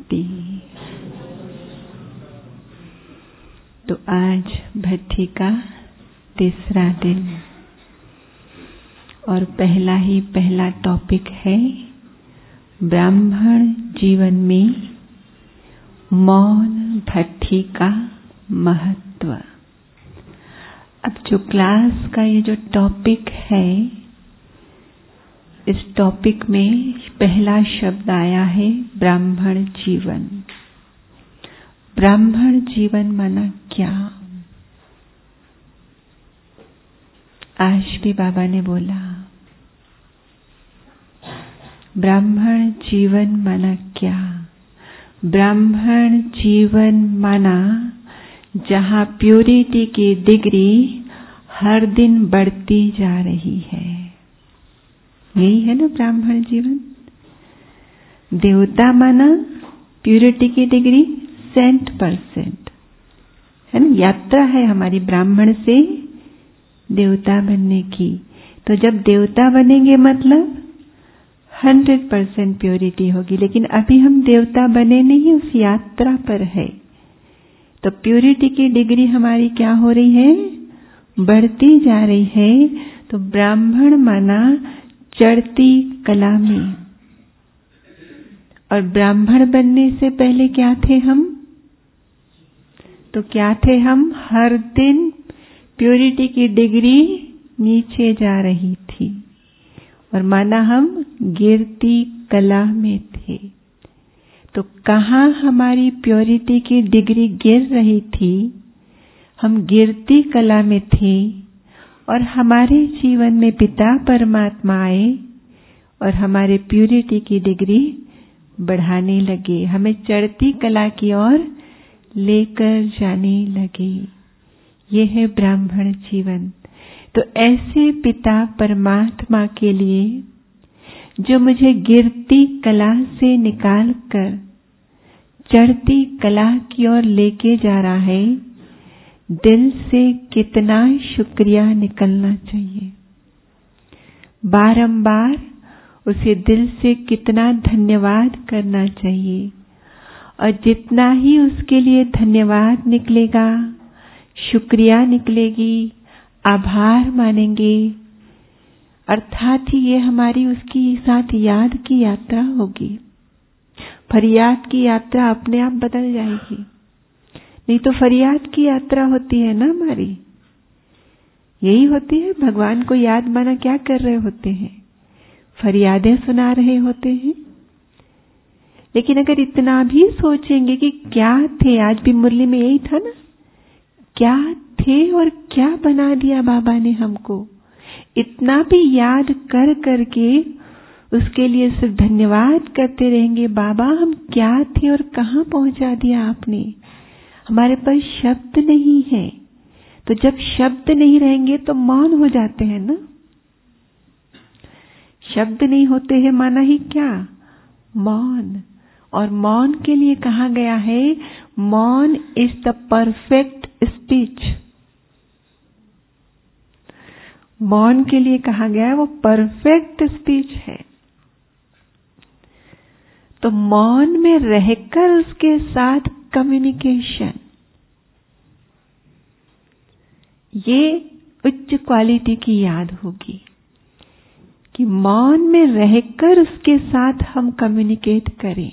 शांति। तो आज भट्ठी का तीसरा दिन और पहला टॉपिक है ब्राह्मण जीवन में मौन भट्ठी का महत्व। अब जो क्लास का ये जो टॉपिक है, इस टॉपिक में पहला शब्द आया है ब्राह्मण जीवन। ब्राह्मण जीवन माना क्या? आज भी बाबा ने बोला ब्राह्मण जीवन माना क्या? ब्राह्मण जीवन माना जहाँ प्योरिटी की डिग्री हर दिन बढ़ती जा रही है। यही है ना ब्राह्मण जीवन। देवता माना प्योरिटी की डिग्री 100% है ना। यात्रा है हमारी ब्राह्मण से देवता बनने की। तो जब देवता बनेंगे मतलब 100% प्योरिटी होगी। लेकिन अभी हम देवता बने नहीं, उस यात्रा पर है। तो प्योरिटी की डिग्री हमारी क्या हो रही है? बढ़ती जा रही है। तो ब्राह्मण माना चढ़ती कला में। और ब्राह्मण बनने से पहले क्या थे हम? तो क्या थे हम? हर दिन प्योरिटी की डिग्री नीचे जा रही थी और माना हम गिरती कला में थे। तो कहाँ हमारी प्योरिटी की डिग्री गिर रही थी? हम गिरती कला में थे और हमारे जीवन में पिता परमात्मा आए और हमारे प्योरिटी की डिग्री बढ़ाने लगे, हमें चढ़ती कला की ओर लेकर जाने लगे। ये है ब्राह्मण जीवन। तो ऐसे पिता परमात्मा के लिए जो मुझे गिरती कला से निकाल कर चढ़ती कला की ओर लेके जा रहा है, दिल से कितना शुक्रिया निकलना चाहिए। बारंबार उसे दिल से कितना धन्यवाद करना चाहिए। और जितना ही उसके लिए धन्यवाद निकलेगा, शुक्रिया निकलेगी, आभार मानेंगे, अर्थात ही ये हमारी उसकी साथ याद की यात्रा होगी। फरियाद की यात्रा अपने आप बदल जाएगी। नहीं तो फरियाद की यात्रा होती है ना हमारी, यही होती है। भगवान को याद माना क्या कर रहे होते हैं? फरियादें सुना रहे होते हैं। लेकिन अगर इतना भी सोचेंगे कि क्या थे, आज भी मुरली में यही था ना, क्या थे और क्या बना दिया बाबा ने हमको, इतना भी याद कर करके उसके लिए सिर्फ धन्यवाद करते रहेंगे। बाबा हम क्या थे और कहाँ पहुंचा दिया आपने। हमारे पास शब्द नहीं है। तो जब शब्द नहीं रहेंगे तो मौन हो जाते हैं ना। शब्द नहीं होते हैं माना ही क्या? मौन। और मौन के लिए कहा गया है मौन इज द परफेक्ट स्पीच। मौन के लिए कहा गया है वो परफेक्ट स्पीच है। तो मौन में रहकर उसके साथ कम्युनिकेशन, ये उच्च क्वालिटी की याद होगी कि मौन में रहकर उसके साथ हम कम्युनिकेट करें।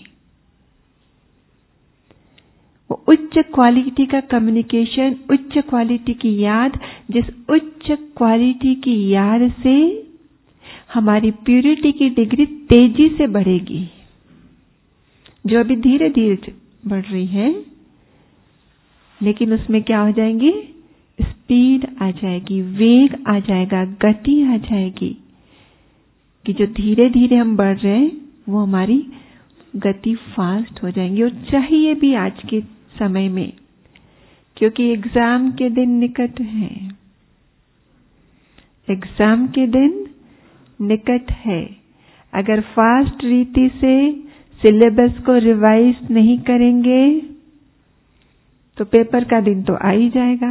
वो उच्च क्वालिटी का कम्युनिकेशन, उच्च क्वालिटी की याद, जिस उच्च क्वालिटी की याद से हमारी प्योरिटी की डिग्री तेजी से बढ़ेगी, जो अभी धीरे धीरे बढ़ रही है, लेकिन उसमें क्या हो जाएंगे? स्पीड आ जाएगी, वेग आ जाएगा, गति आ जाएगी। कि जो धीरे धीरे हम बढ़ रहे हैं वो हमारी गति फास्ट हो जाएंगी। और चाहिए भी आज के समय में, क्योंकि एग्जाम के दिन निकट हैं। एग्जाम के दिन निकट है। अगर फास्ट रीति से सिलेबस को रिवाइज नहीं करेंगे तो पेपर का दिन तो आ ही जाएगा।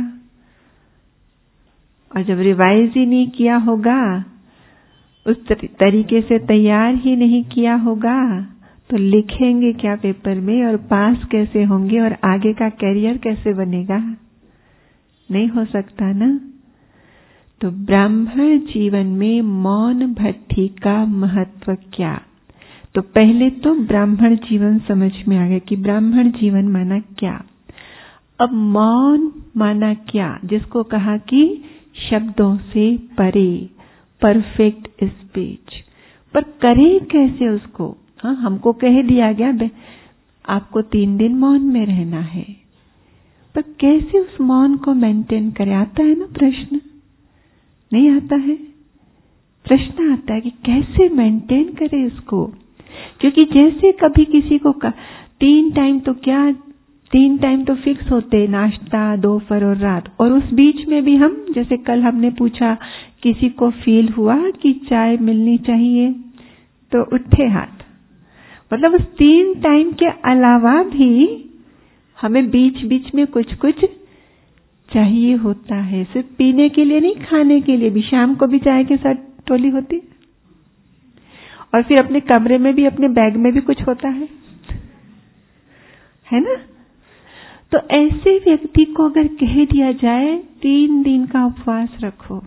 और जब रिवाइज ही नहीं किया होगा, उस तरीके से तैयार ही नहीं किया होगा, तो लिखेंगे क्या पेपर में, और पास कैसे होंगे, और आगे का करियर कैसे बनेगा? नहीं हो सकता ना। तो ब्राह्मण जीवन में मौन भट्टी का महत्व क्या? तो पहले तो ब्राह्मण जीवन समझ में आ गया कि ब्राह्मण जीवन माना क्या। अब मौन माना क्या, जिसको कहा कि शब्दों से परे, परफेक्ट स्पीच। पर करें कैसे उसको? हाँ, हमको कह दिया गया आपको 3 दिन मौन में रहना है, पर कैसे उस मौन को मेंटेन करें? आता है ना प्रश्न? नहीं आता है? प्रश्न आता है कि कैसे मेंटेन करें उसको। क्योंकि जैसे कभी किसी को 3 टाइम तो क्या, 3 टाइम तो फिक्स होते, नाश्ता, दोपहर और रात, और उस बीच में भी हम, जैसे कल हमने पूछा किसी को फील हुआ कि चाय मिलनी चाहिए, तो उठे हाथ। मतलब उस 3 टाइम के अलावा भी हमें बीच बीच में कुछ कुछ चाहिए होता है। सिर्फ पीने के लिए नहीं, खाने के लिए भी। शाम को भी चाय के साथ टोली होती, और फिर अपने कमरे में भी, अपने बैग में भी कुछ होता है ना? तो ऐसे व्यक्ति को अगर कह दिया जाए 3 दिन का उपवास रखो,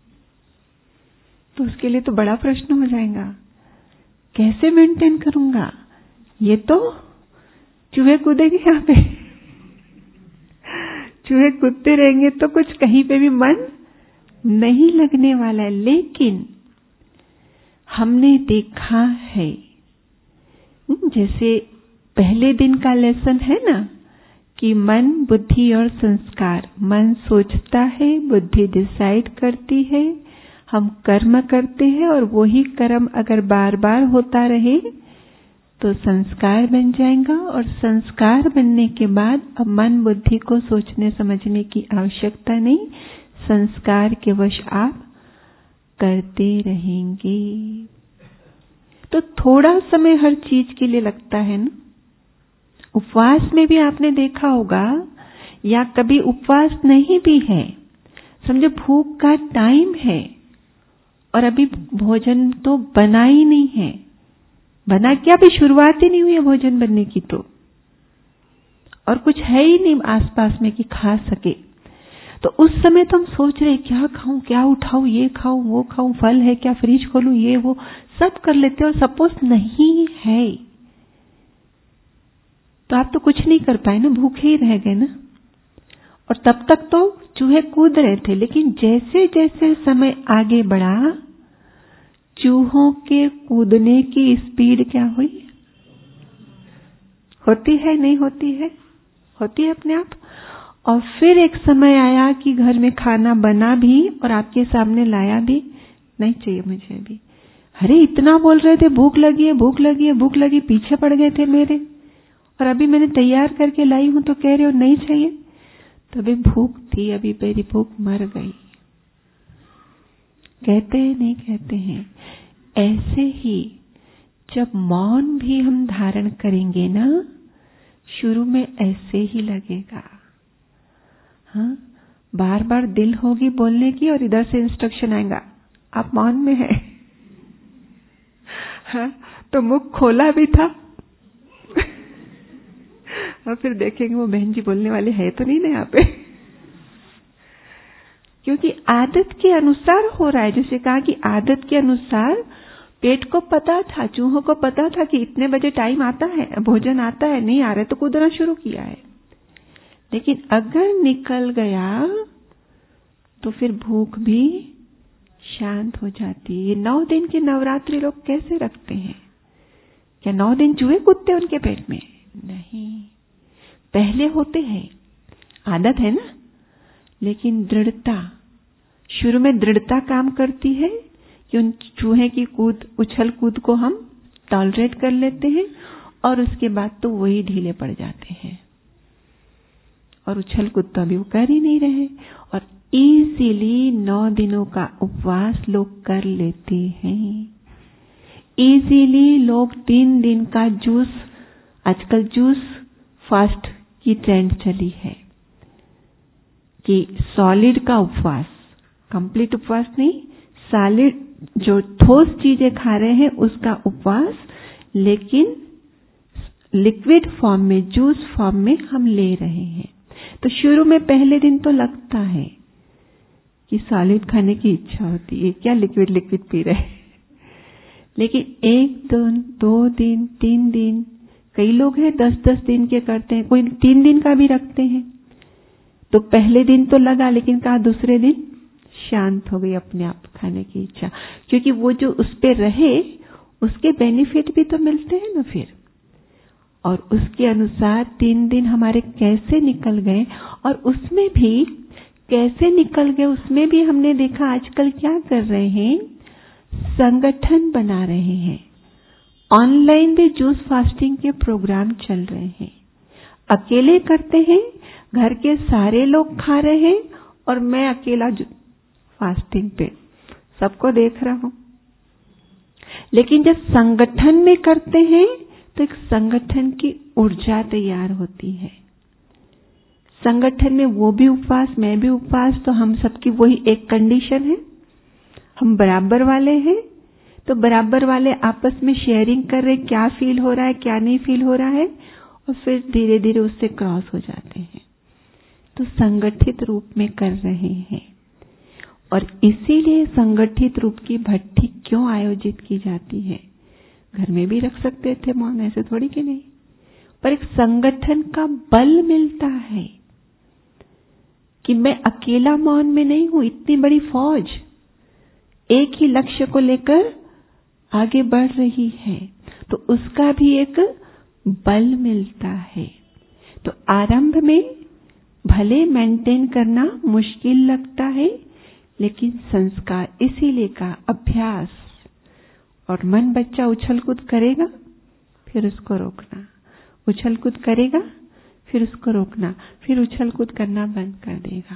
तो उसके लिए तो बड़ा प्रश्न हो जाएगा, कैसे मेंटेन करूंगा? ये तो चूहे कूदेंगे यहाँ पे। चूहे कूदते रहेंगे तो कुछ कहीं पे भी मन नहीं लगने वाला है। लेकिन हमने देखा है, जैसे पहले दिन का लेसन है ना, कि मन, बुद्धि और संस्कार। मन सोचता है, बुद्धि डिसाइड करती है, हम कर्म करते हैं, और वही कर्म अगर बार बार होता रहे तो संस्कार बन जाएगा। और संस्कार बनने के बाद अब मन बुद्धि को सोचने समझने की आवश्यकता नहीं, संस्कार के वश आप करते रहेंगे। तो थोड़ा समय हर चीज के लिए लगता है ना। उपवास में भी आपने देखा होगा, या कभी उपवास नहीं भी है, समझो भूख का टाइम है और अभी भोजन तो बना ही नहीं है, बना क्या, अभी शुरुआत ही नहीं हुई है भोजन बनने की, तो और कुछ है ही नहीं आसपास में कि खा सके। तो उस समय तो हम सोच रहे क्या खाऊं, क्या उठाऊं, ये खाऊं, वो खाऊं, फल है क्या, फ्रिज खोलूं, ये वो सब कर लेते हैं। और सपोज नहीं है तो आप तो कुछ नहीं कर पाए ना, भूखे ही रह गए ना। और तब तक तो चूहे कूद रहे थे, लेकिन जैसे जैसे समय आगे बढ़ा, चूहों के कूदने की स्पीड क्या हुई? होती है, नहीं होती है? होती है अपने आप। और फिर एक समय आया कि घर में खाना बना भी और आपके सामने लाया भी, नहीं चाहिए मुझे अभी। अरे इतना बोल रहे थे भूख लगी है, भूख लगी है, भूख लगी, पीछे पड़ गए थे मेरे, और अभी मैंने तैयार करके लाई हूं तो कह रहे हो नहीं चाहिए। तभी भूख थी, अभी मेरी भूख मर गई। कहते हैं नहीं कहते हैं? ऐसे ही जब मौन भी हम धारण करेंगे ना, शुरू में ऐसे ही लगेगा। हाँ, बार बार दिल होगी बोलने की और इधर से इंस्ट्रक्शन आएगा आप मौन में है। हाँ, तो मुख खोला भी था और फिर देखेंगे वो बहन जी बोलने वाले है तो नहीं ना यहाँ पे। क्योंकि आदत के अनुसार हो रहा है। जैसे कहा कि आदत के अनुसार पेट को पता था, चूहों को पता था कि इतने बजे टाइम आता है, भोजन आता है, नहीं आ रहा तो कूदना शुरू किया है। लेकिन अगर निकल गया तो फिर भूख भी शांत हो जाती है। ये 9 दिन के नवरात्रि लोग कैसे रखते हैं? क्या 9 दिन चूहे कूदते उनके पेट में? नहीं, पहले होते हैं, आदत है ना। लेकिन दृढ़ता, शुरू में दृढ़ता काम करती है कि उन चूहे की उछल कूद को हम टॉलरेट कर लेते हैं, और उसके बाद तो वही ढीले पड़ जाते हैं और उछल कूद तो अभी वो कर ही नहीं रहे। और इजीली 9 दिनों का उपवास लोग कर लेते हैं। इजीली लोग 3 दिन का जूस, आजकल जूस फास्ट की ट्रेंड चली है कि सॉलिड का उपवास, कंप्लीट उपवास नहीं, सॉलिड जो ठोस चीजें खा रहे हैं उसका उपवास, लेकिन लिक्विड फॉर्म में, जूस फॉर्म में हम ले रहे हैं। तो शुरू में पहले दिन तो लगता है कि सॉलिड खाने की इच्छा होती है, क्या लिक्विड लिक्विड पी रहे हैं। लेकिन 1 दिन, 2 दिन, 3 दिन, कई लोग हैं 10-10 दिन के करते हैं, कोई 3 दिन का भी रखते हैं। तो पहले दिन तो लगा, लेकिन कहा दूसरे दिन शांत हो गई अपने आप खाने की इच्छा, क्योंकि वो जो उस पे रहे उसके बेनिफिट भी तो मिलते हैं ना फिर। और उसके अनुसार 3 दिन हमारे कैसे निकल गए, और उसमें भी कैसे निकल गए, उसमें भी हमने देखा आजकल क्या कर रहे हैं, संगठन बना रहे हैं। ऑनलाइन भी जूस फास्टिंग के प्रोग्राम चल रहे हैं। अकेले करते हैं, घर के सारे लोग खा रहे हैं और मैं अकेला फास्टिंग पे सबको देख रहा हूं। लेकिन जब संगठन में करते हैं तो एक संगठन की ऊर्जा तैयार होती है। संगठन में वो भी उपवास, मैं भी उपवास, तो हम सबकी वही एक कंडीशन है, हम बराबर वाले हैं। तो बराबर वाले आपस में शेयरिंग कर रहे, क्या फील हो रहा है, क्या नहीं फील हो रहा है, और फिर धीरे धीरे उससे क्रॉस हो जाते हैं। तो संगठित रूप में कर रहे हैं। और इसीलिए संगठित रूप की भट्टी क्यों आयोजित की जाती है। घर में भी रख सकते थे मौन, ऐसे थोड़ी कि नहीं, पर एक संगठन का बल मिलता है कि मैं अकेला मौन में नहीं हूं, इतनी बड़ी फौज एक ही लक्ष्य को लेकर आगे बढ़ रही है, तो उसका भी एक बल मिलता है। तो आरंभ में भले मेंटेन करना मुश्किल लगता है, लेकिन संस्कार इसीलिए का अभ्यास। और मन बच्चा उछल कूद करेगा, फिर उसको रोकना, उछल कूद करेगा, फिर उसको रोकना, फिर उछल कूद करना बंद कर देगा।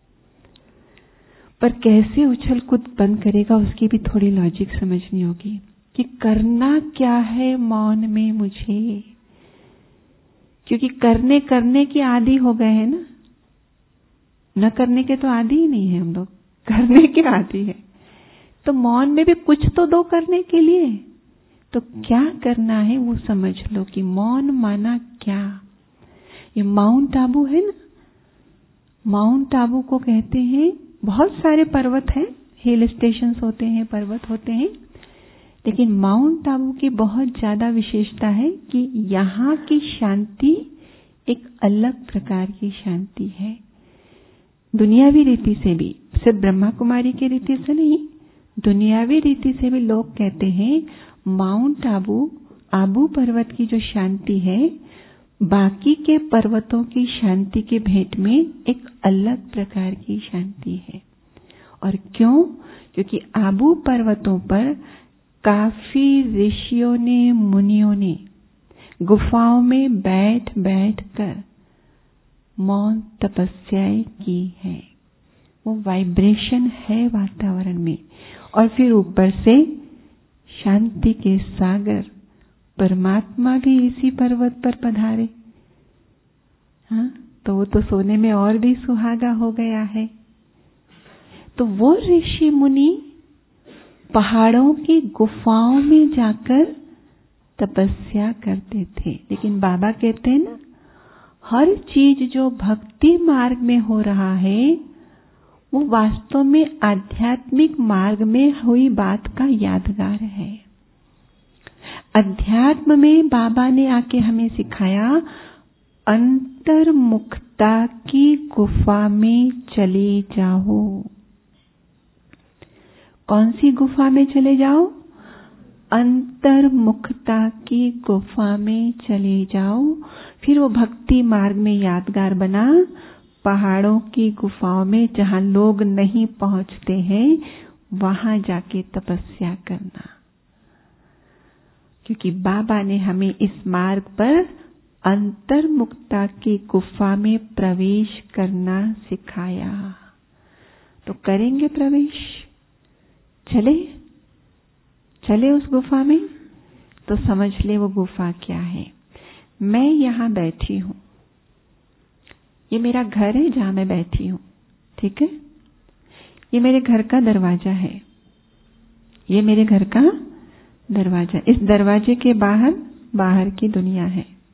पर कैसे उछल कूद बंद करेगा उसकी भी थोड़ी लॉजिक समझनी होगी कि करना क्या है मौन में मुझे। क्योंकि करने के आदी हो गए हैं ना, न करने के तो आदी ही नहीं है हम लोग, करने के आदी है। तो मौन में भी कुछ तो दो करने के लिए, तो क्या करना है वो समझ लो कि मौन माना क्या। ये माउंट आबू है ना, माउंट आबू को कहते हैं, बहुत सारे पर्वत हैं, हिल स्टेशंस होते हैं, पर्वत होते हैं, लेकिन माउंट आबू की बहुत ज्यादा विशेषता है कि यहाँ की शांति एक अलग प्रकार की शांति है। दुनियावी रीति से भी, सिर्फ ब्रह्मा कुमारी की रीति से नहीं, दुनियावी रीति से भी लोग कहते हैं माउंट आबू, आबू पर्वत की जो शांति है बाकी के पर्वतों की शांति के भेंट में एक अलग प्रकार की शांति है। और क्यों? क्योंकि आबू पर्वतों पर काफी ऋषियों ने, मुनियों ने गुफाओं में बैठ बैठ कर मौन तपस्याएं की है। वो वाइब्रेशन है वातावरण में, और फिर ऊपर से शांति के सागर परमात्मा भी इसी पर्वत पर पधारे। हाँ, तो वो तो सोने में और भी सुहागा हो गया है। तो वो ऋषि मुनि पहाड़ों की गुफाओं में जाकर तपस्या करते थे। लेकिन बाबा कहते हैं ना, हर चीज जो भक्ति मार्ग में हो रहा है वो वास्तव में आध्यात्मिक मार्ग में हुई बात का यादगार है। अध्यात्म में बाबा ने आके हमें सिखाया, अंतर्मुखता की गुफा में चले जाओ। कौन सी गुफा में चले जाओ? अंतर्मुखता की गुफा में चले जाओ। फिर वो भक्ति मार्ग में यादगार बना, पहाड़ों की गुफाओं में जहां लोग नहीं पहुंचते हैं वहां जाके तपस्या करना। क्योंकि बाबा ने हमें इस मार्ग पर अंतर्मुखता की गुफा में प्रवेश करना सिखाया। तो करेंगे प्रवेश? चले उस गुफा में? तो समझ ले वो गुफा क्या है। मैं यहां बैठी हूं, ये मेरा घर है जहां मैं बैठी हूं, ठीक है? ये मेरे घर का दरवाजा है, ये मेरे घर का दरवाजा। इस दरवाजे के बाहर की दुनिया है,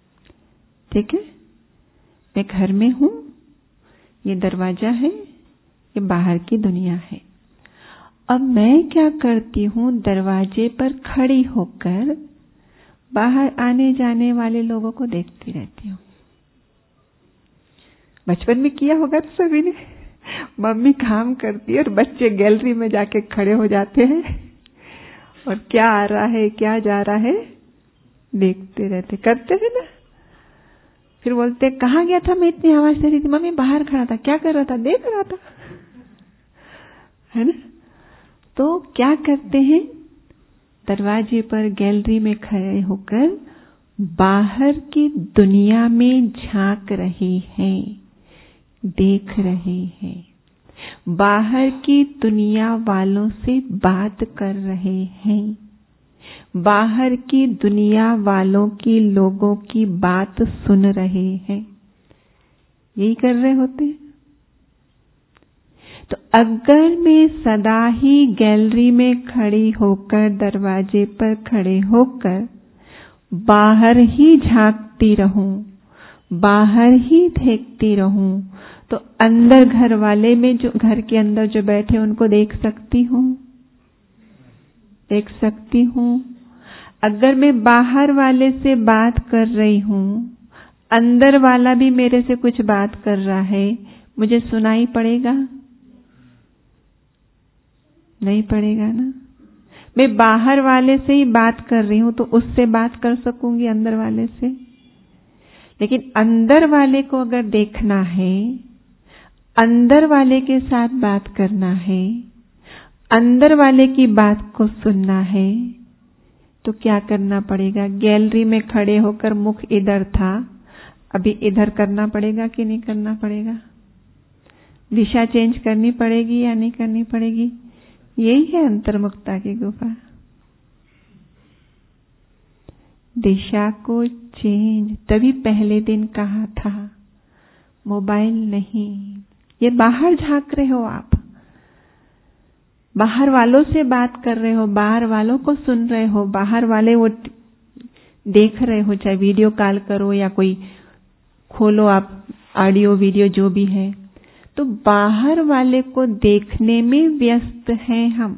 ठीक है, मैं घर में हूं, ये दरवाजा है, ये बाहर की दुनिया है। अब मैं क्या करती हूं, दरवाजे पर खड़ी होकर बाहर आने जाने वाले लोगों को देखती रहती हूं। बचपन में किया होगा तो सभी ने, मम्मी काम करती है और बच्चे गैलरी में जाके खड़े हो जाते हैं और क्या आ रहा है क्या जा रहा है देखते रहते, करते हैं ना। फिर बोलते कहाँ गया था मैं, इतनी आवाज दे रही थी, मम्मी बाहर खड़ा था, क्या कर रहा था, देख रहा था, है ना। तो क्या करते हैं, दरवाजे पर गैलरी में खड़े होकर बाहर की दुनिया में झांक रहे हैं, देख रहे हैं, बाहर की दुनिया वालों से बात कर रहे हैं, बाहर की दुनिया वालों की लोगों की बात सुन रहे हैं, यही कर रहे होते हैं। तो अगर मैं सदा ही गैलरी में खड़ी होकर, दरवाजे पर खड़े होकर बाहर ही झांकती रहूं, बाहर ही देखती रहूं, तो अंदर घर वाले में, जो घर के अंदर जो बैठे उनको देख सकती हूं, देख सकती हूं। अगर मैं बाहर वाले से बात कर रही हूं, अंदर वाला भी मेरे से कुछ बात कर रहा है, मुझे सुनाई पड़ेगा? नहीं पड़ेगा ना। मैं बाहर वाले से ही बात कर रही हूं तो उससे बात कर सकूंगी अंदर वाले से, लेकिन अंदर वाले को अगर देखना है, अंदर वाले के साथ बात करना है, अंदर वाले की बात को सुनना है, तो क्या करना पड़ेगा? गैलरी में खड़े होकर मुख इधर था, अभी इधर करना पड़ेगा कि नहीं करना पड़ेगा? दिशा चेंज करनी पड़ेगी या नहीं करनी पड़ेगी? यही है अंतर्मुखता की गुफा। दिशा को चेंज, तभी पहले दिन कहा था मोबाइल नहीं, ये बाहर झांक रहे हो आप, बाहर वालों से बात कर रहे हो, बाहर वालों को सुन रहे हो, बाहर वाले वो देख रहे हो, चाहे वीडियो कॉल करो या कोई खोलो आप ऑडियो वीडियो जो भी है, तो बाहर वाले को देखने में व्यस्त हैं हम,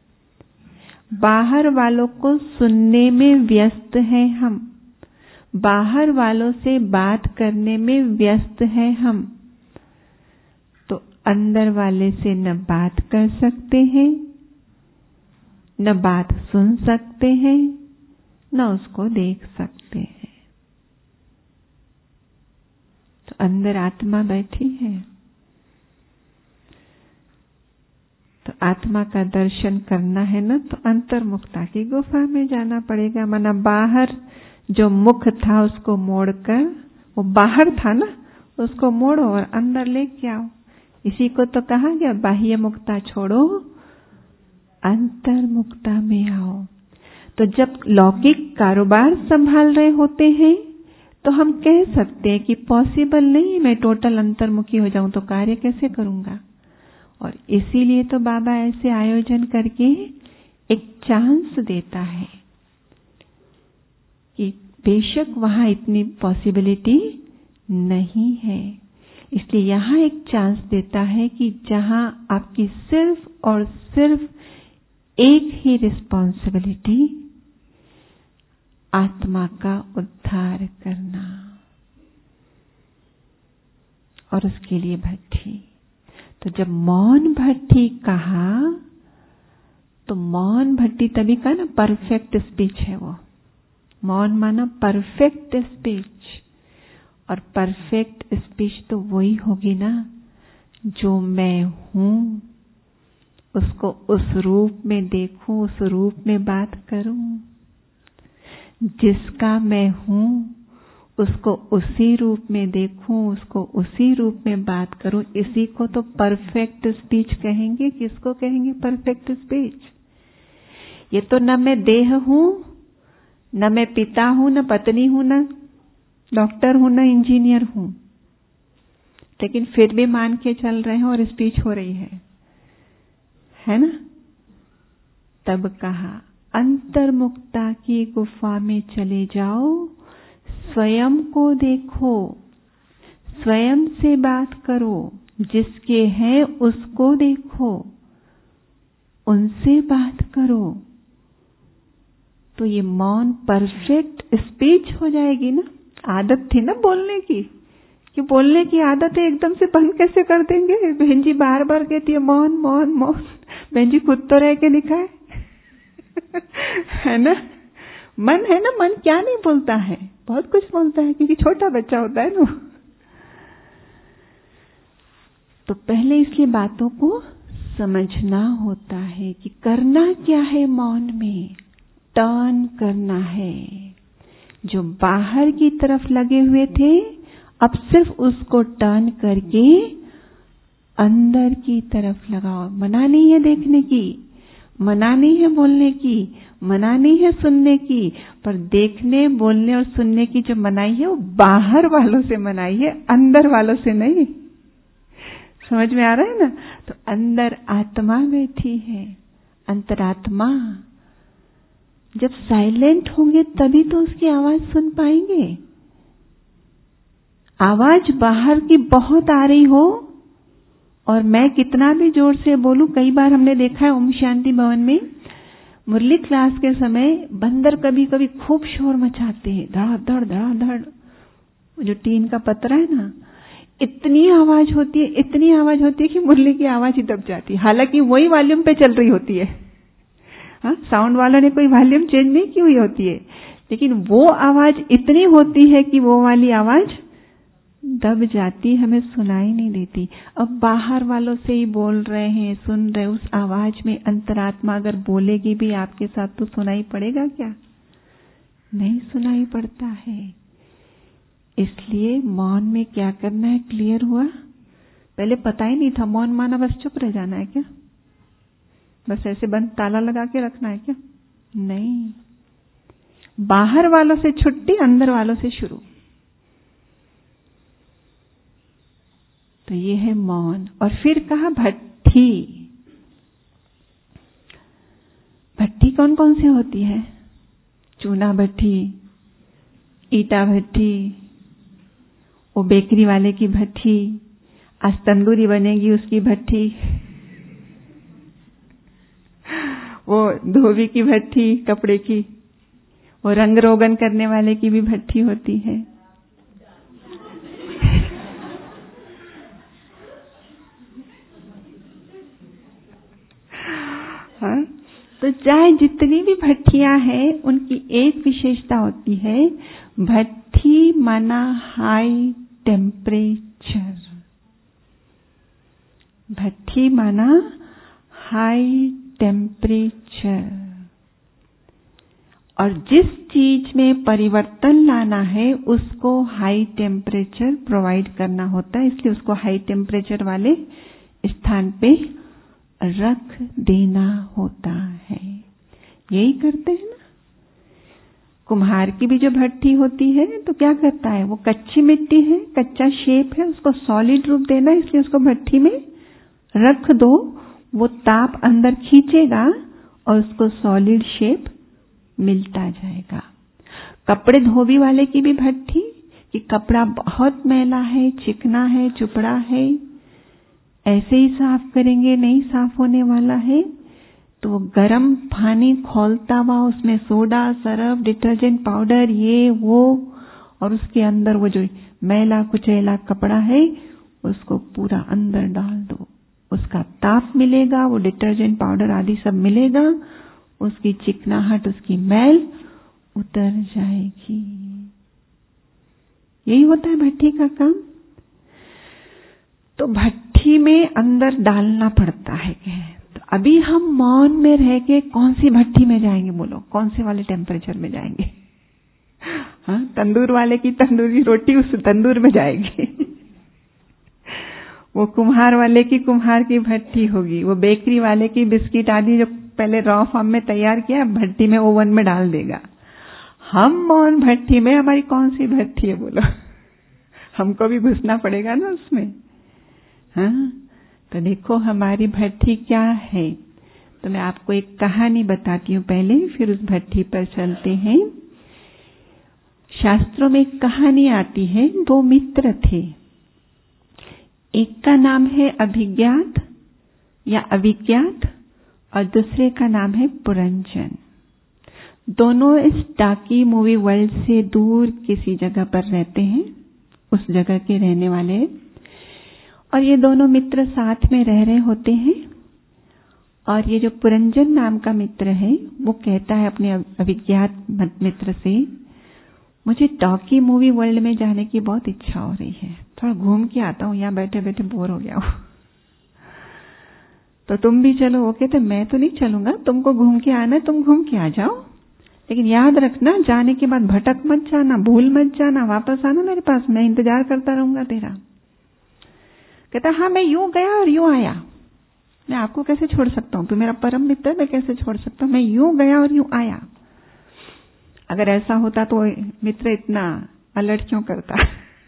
बाहर वालों को सुनने में व्यस्त हैं हम, बाहर वालों से बात करने में व्यस्त हैं हम, तो अंदर वाले से न बात कर सकते हैं, न बात सुन सकते हैं, न उसको देख सकते हैं। तो अंदर आत्मा बैठी है, तो आत्मा का दर्शन करना है ना, तो अंतर्मुखता की गुफा में जाना पड़ेगा। माना बाहर जो मुख था उसको मोड़कर, वो बाहर था ना, उसको मोड़ो और अंदर लेके आओ। इसी को तो कहा गया बाह्य मुक्ता छोड़ो, अंतर्मुखता में आओ। तो जब लौकिक कारोबार संभाल रहे होते हैं तो हम कह सकते हैं कि पॉसिबल नहीं, मैं टोटल अंतर्मुखी हो जाऊं तो कार्य कैसे करूंगा। और इसीलिए तो बाबा ऐसे आयोजन करके एक चांस देता है कि बेशक वहां इतनी पॉसिबिलिटी नहीं है, इसलिए यहां एक चांस देता है कि जहां आपकी सिर्फ और सिर्फ एक ही रिस्पॉन्सिबिलिटी, आत्मा का उद्धार करना, और उसके लिए भट्टी। तो जब मौन भट्टी कहा तो मौन भट्टी तभी कहा ना परफेक्ट स्पीच है वो। मौन माना परफेक्ट स्पीच, और परफेक्ट स्पीच तो वही होगी ना जो मैं हूं उसको उस रूप में देखूं, उस रूप में बात करूं। जिसका मैं हूं उसको उसी रूप में देखूं, उसको उसी रूप में बात करूं। इसी को तो परफेक्ट स्पीच कहेंगे। किसको कहेंगे परफेक्ट स्पीच? ये तो न मैं देह हूं, न मैं पिता हूं, न पत्नी हूं, न डॉक्टर हूं, न इंजीनियर हूं, लेकिन फिर भी मान के चल रहे हैं और स्पीच हो रही है ना। तब कहा अंतर्मुखता की गुफा में चले जाओ, स्वयं को देखो, स्वयं से बात करो, जिसके हैं उसको देखो, उनसे बात करो, तो ये मौन परफेक्ट स्पीच हो जाएगी ना। आदत थी ना बोलने की, कि बोलने की आदत है, एकदम से बंद कैसे कर देंगे। बहन जी बार बार कहती है मौन मौन मौन, बहन जी खुद तो रह के दिखाए है ना। मन है ना, मन क्या नहीं बोलता है, बहुत कुछ बोलता है, क्योंकि छोटा बच्चा होता है ना। तो पहले इसलिए बातों को समझना होता है कि करना क्या है मौन में। टर्न करना है, जो बाहर की तरफ लगे हुए थे अब सिर्फ उसको टर्न करके अंदर की तरफ लगाओ। मना नहीं है देखने की, मना नहीं है बोलने की, मना नहीं है सुनने की, पर देखने बोलने और सुनने की जो मनाई है वो बाहर वालों से मनाई है, अंदर वालों से नहीं। समझ में आ रहा है ना। तो अंदर आत्मा बैठी है, अंतरात्मा। जब साइलेंट होंगे तभी तो उसकी आवाज सुन पाएंगे। आवाज बाहर की बहुत आ रही हो और मैं कितना भी जोर से बोलूं, कई बार हमने देखा है ओम शांति भवन में मुरली क्लास के समय बंदर कभी कभी खूब शोर मचाते हैं, धड़ धड़ धड़, जो टीन का पतरा है ना, इतनी आवाज होती है, इतनी आवाज होती है कि मुरली की आवाज ही दब जाती है। हालांकि वही वॉल्यूम पे चल रही होती है, हाँ, साउंड वाला ने कोई वॉल्यूम चेंज नहीं की हुई होती है, लेकिन वो आवाज इतनी होती है कि वो वाली आवाज दब जाती, हमें सुनाई नहीं देती। अब बाहर वालों से ही बोल रहे हैं, सुन रहे, उस आवाज में अंतरात्मा अगर बोलेगी भी आपके साथ तो सुनाई पड़ेगा क्या? नहीं सुनाई पड़ता है। इसलिए मौन में क्या करना है, क्लियर हुआ? पहले पता ही नहीं था, मौन माना बस चुप रह जाना है क्या? बस ऐसे बंद ताला लगा के रखना है क्या? नहीं, बाहर वालों से छुट्टी, अंदर वालों से शुरू। तो ये है मौन। और फिर कहा भट्ठी। भट्ठी कौन कौन सी होती है? चूना भट्ठी, ईटा भट्ठी, वो बेकरी वाले की भट्ठी, आज तंदूरी बनेगी उसकी भट्ठी, वो धोबी की भट्ठी कपड़े की, वो रंग रोगन करने वाले की भी भट्ठी होती है। हाँ? तो चाहे जितनी भी भट्टियां हैं, उनकी एक विशेषता होती है, भट्ठी माना हाई टेम्परेचर। भट्ठी माना हाई टेम्परेचर। और जिस चीज में परिवर्तन लाना है उसको हाई टेम्परेचर प्रोवाइड करना होता है, इसलिए उसको हाई टेम्परेचर वाले स्थान पे रख देना होता है। यही करते हैं ना। कुम्हार की भी जो भट्ठी होती है तो क्या करता है, वो कच्ची मिट्टी है, कच्चा शेप है, उसको सॉलिड रूप देना, इसलिए उसको भट्ठी में रख दो, वो ताप अंदर खींचेगा और उसको सॉलिड शेप मिलता जाएगा। कपड़े धोबी वाले की भी भट्ठी, कि कपड़ा बहुत मैला है, चिकना है, चुपड़ा है, ऐसे ही साफ करेंगे नहीं साफ होने वाला है, तो वो गर्म पानी खौलता हुआ, उसमें सोडा, सरफ, डिटर्जेंट पाउडर, ये वो, और उसके अंदर वो जो मैला कुचैला कपड़ा है उसको पूरा अंदर डाल दो, उसका ताप मिलेगा, वो डिटर्जेंट पाउडर आदि सब मिलेगा, उसकी चिकनाहट, उसकी मैल उतर जाएगी। यही होता है भट्ठी का काम। तो भट्ठी में अंदर डालना पड़ता है। तो अभी हम मौन में रह के कौन सी भट्ठी में जाएंगे, बोलो कौन से वाले टेम्परेचर में जाएंगे? हाँ, तंदूर वाले की तंदूरी रोटी उस तंदूर में जाएगी वो कुम्हार वाले की कुम्हार की भट्ठी होगी, वो बेकरी वाले की बिस्किट आदि जो पहले रॉ फॉर्म में तैयार किया भट्टी में ओवन में डाल देगा। हम मौन भट्टी में, हमारी कौन सी भट्टी है बोलो? हमको भी घुसना पड़ेगा ना उसमें। हाँ, तो देखो हमारी भट्टी क्या है। तो मैं आपको एक कहानी बताती हूँ पहले, फिर उस भट्टी पर चलते हैं। शास्त्रों में एक कहानी आती है, 2 मित्र थे। एक का नाम है अभिज्ञात या अविज्ञात और दूसरे का नाम है पुरंजन। दोनों इस टाकी मूवी वर्ल्ड से दूर किसी जगह पर रहते हैं, उस जगह के रहने वाले हैं। और ये दोनों मित्र साथ में रह रहे होते हैं। और ये जो पुरंजन नाम का मित्र है, वो कहता है अपने अविज्ञात मित्र से, मुझे टाकी मूवी वर्ल्ड में जाने की बहुत इच्छा हो रही है, थोड़ा घूम के आता हूँ, यहाँ बैठे बैठे बोर हो गया हूँ। तो तुम भी चलो। वो कहते मैं तो नहीं चलूंगा, तुमको घूम के आना, तुम घूम के आ जाओ, लेकिन याद रखना जाने के बाद भटक मत जाना, भूल मत जाना, वापस आना मेरे पास, मैं इंतजार करता रहूंगा तेरा। कहता हाँ मैं यूं गया और यूं आया, मैं आपको कैसे छोड़ सकता हूँ, तू मेरा परम मित्र, मैं कैसे छोड़ सकता हूँ, मैं यूं गया और यूं आया। अगर ऐसा होता तो मित्र इतना अलर्ट क्यों करता।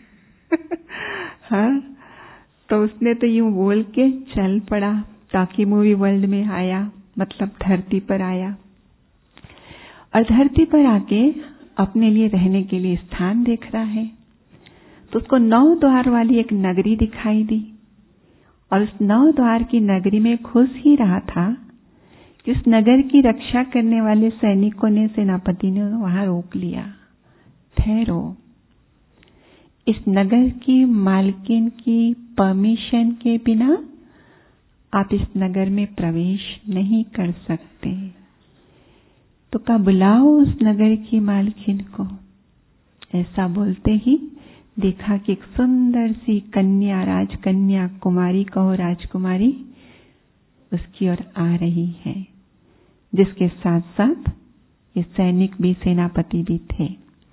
हाँ, तो उसने तो यूं बोल के चल पड़ा, टाकी मूवी वर्ल्ड में आया, मतलब धरती पर आया। और धरती पर आके अपने लिए रहने के लिए स्थान देख रहा है। तो उसको 9 द्वार वाली एक नगरी दिखाई दी। और उस 9 द्वार की नगरी में घुस ही रहा था कि उस नगर की रक्षा करने वाले सैनिकों ने, सेनापति ने वहां रोक लिया। ठहरो, इस नगर की मालकिन की परमिशन के बिना आप इस नगर में प्रवेश नहीं कर सकते। तो कहा बुलाओ उस नगर की मालकिन को। ऐसा बोलते ही देखा कि एक सुंदर सी कन्या, राजकन्या, कुमारी कहो राजकुमारी, उसकी ओर आ रही है, जिसके साथ साथ ये सैनिक भी, सेनापति भी थे।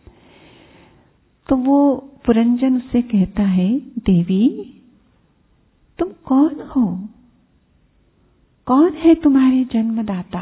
तो वो पुरंजन उससे कहता है, देवी तुम कौन हो, कौन है तुम्हारे जन्मदाता?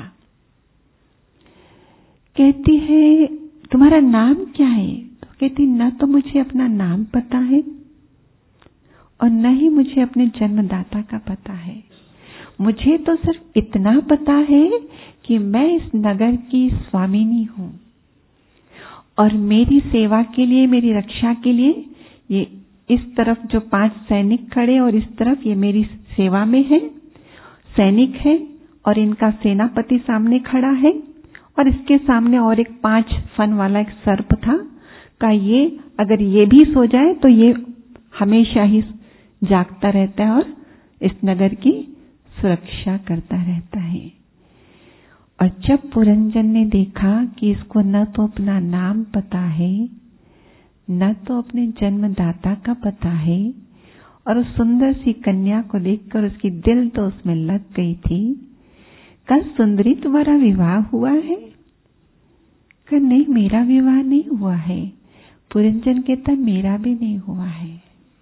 कहती है तुम्हारा नाम क्या है? तो कहती न तो मुझे अपना नाम पता है और न ही मुझे अपने जन्मदाता का पता है। मुझे तो सिर्फ इतना पता है कि मैं इस नगर की स्वामिनी हूं और मेरी सेवा के लिए, मेरी रक्षा के लिए ये इस तरफ जो 5 सैनिक खड़े और इस तरफ ये मेरी सेवा में है, सैनिक है, और इनका सेनापति सामने खड़ा है और इसके सामने और एक 5 फन वाला एक सर्प था का, ये अगर ये भी सो जाए तो ये हमेशा ही जागता रहता है और इस नगर की सुरक्षा करता रहता है। और जब पुरंजन ने देखा कि इसको न तो अपना नाम पता है, न तो अपने जन्मदाता का पता है, और उस सुंदर सी कन्या को देखकर उसकी दिल तो उसमें लग गई थी। कल सुंदरी तुम्हारा विवाह हुआ है? कहा नहीं, मेरा विवाह नहीं हुआ है। पुरंजन कहता मेरा भी नहीं हुआ है।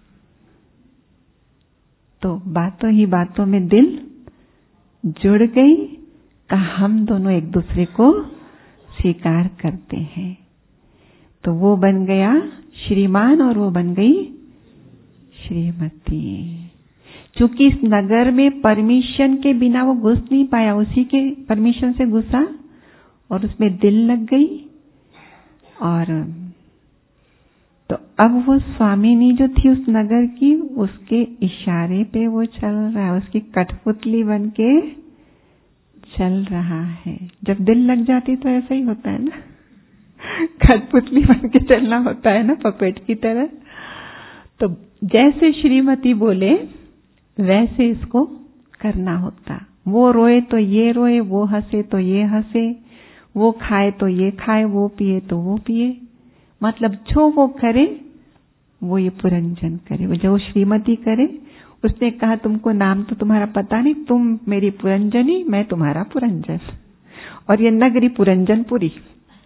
तो बातों ही बातों में दिल जुड़ गई। कहा हम दोनों एक दूसरे को स्वीकार करते हैं। तो वो बन गया श्रीमान और वो बन गई श्रीमती। चूंकि इस नगर में परमिशन के बिना वो घुस नहीं पाया, उसी के परमिशन से घुसा और उसमें दिल लग गई। और तो अब वो स्वामिनी जो थी उस नगर की, उसके इशारे पे वो चल रहा है, उसकी कठपुतली बन के चल रहा है। जब दिल लग जाती तो ऐसा ही होता है ना, कठपुतली बन के चलना होता है ना, पपेट की तरह। तो जैसे श्रीमती बोले वैसे इसको करना होता। वो रोए तो ये रोए, वो हंसे तो ये हंसे, वो खाए तो ये खाए, वो पिए तो वो पिए। मतलब जो वो करे वो ये पुरंजन करे, वो जो श्रीमती करे। उसने कहा तुमको नाम तो तुम्हारा पता नहीं, तुम मेरी पुरंजनी, मैं तुम्हारा पुरंजन, और ये नगरी पुरंजनपुरी।